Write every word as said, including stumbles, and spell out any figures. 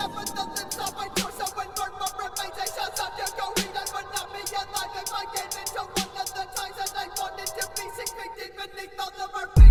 never the lips of my torso and burn my remains. I shall stop your going, I would not be alive if I get into one of the times that I wanted to be six feet deep beneath all of our